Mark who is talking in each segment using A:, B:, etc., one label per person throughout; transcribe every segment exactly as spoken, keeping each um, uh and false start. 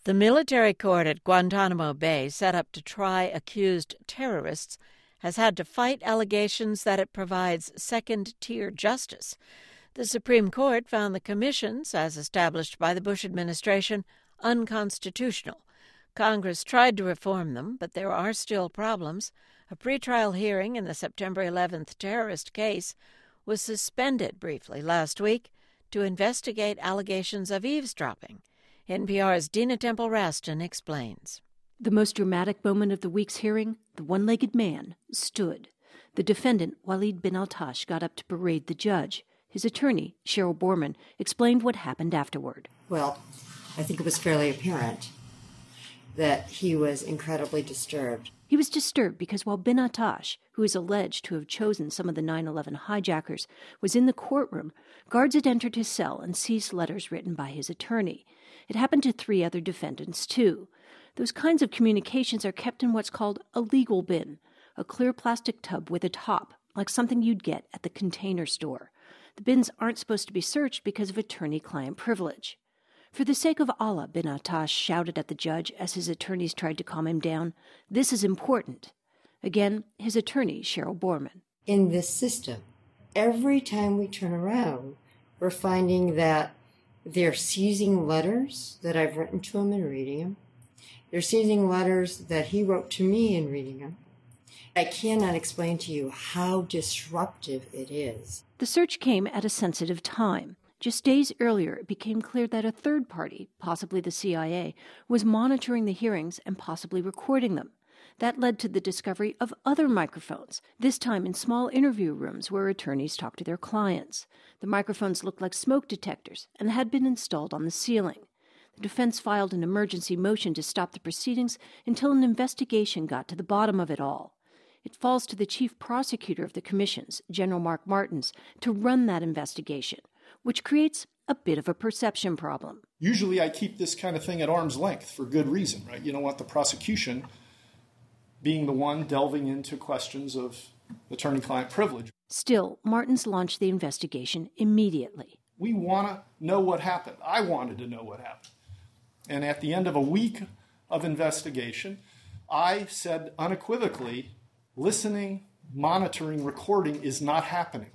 A: The military court at Guantanamo Bay, set up to try accused terrorists, has had to fight allegations that it provides second-tier justice. The Supreme Court found the commissions, as established by the Bush administration, unconstitutional. Congress tried to reform them, but there are still problems. A pretrial hearing in the September eleventh terrorist case was suspended briefly last week to investigate allegations of eavesdropping. N P R's Dina Temple-Raston explains.
B: The most dramatic moment of the week's hearing, the one-legged man stood. The defendant, Walid bin Al-Tash, got up to berate the judge. His attorney, Cheryl Borman, explained what happened afterward.
C: Well, I think it was fairly apparent that he was incredibly disturbed.
B: He was disturbed because while bin Al-Tash, who is alleged to have chosen some of the nine eleven hijackers, was in the courtroom, guards had entered his cell and seized letters written by his attorney. It happened to three other defendants, too. Those kinds of communications are kept in what's called a legal bin, a clear plastic tub with a top, like something you'd get at the Container Store. The bins aren't supposed to be searched because of attorney-client privilege. For the sake of Allah, bin Al-Tash shouted at the judge as his attorneys tried to calm him down, this is important. Again, his attorney, Cheryl Borman.
C: In this system, every time we turn around, we're finding that they're seizing letters that I've written to him and reading them. They're seizing letters that he wrote to me and reading them. I cannot explain to you how disruptive it is.
B: The search came at a sensitive time. Just days earlier, it became clear that a third party, possibly the C I A, was monitoring the hearings and possibly recording them. That led to the discovery of other microphones, this time in small interview rooms where attorneys talked to their clients. The microphones looked like smoke detectors and had been installed on the ceiling. The defense filed an emergency motion to stop the proceedings until an investigation got to the bottom of it all. It falls to the chief prosecutor of the commissions, General Mark Martins, to run that investigation, which creates a bit of a perception problem.
D: Usually I keep this kind of thing at arm's length for good reason, right? You don't want the prosecution being the one delving into questions of attorney-client privilege.
B: Still, Martins launched the investigation immediately.
D: We want to know what happened. I wanted to know what happened. And at the end of a week of investigation, I said unequivocally, listening, monitoring, recording is not happening.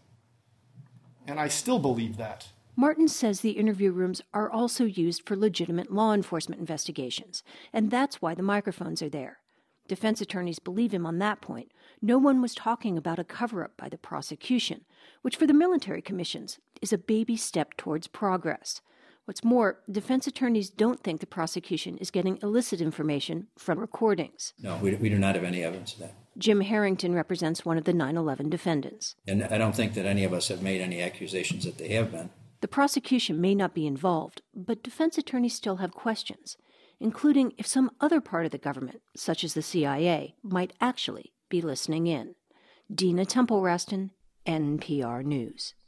D: And I still believe that.
B: Martins says the interview rooms are also used for legitimate law enforcement investigations, and that's why the microphones are there. Defense attorneys believe him on that point. No one was talking about a cover-up by the prosecution, which for the military commissions is a baby step towards progress. What's more, defense attorneys don't think the prosecution is getting illicit information from recordings.
E: No, we, we do not have any evidence of that.
B: Jim Harrington represents one of the nine eleven defendants.
E: And I don't think that any of us have made any accusations that they have been.
B: The prosecution may not be involved, but defense attorneys still have questions, including if some other part of the government, such as the C I A, might actually be listening in. Dina Temple-Raston, N P R News.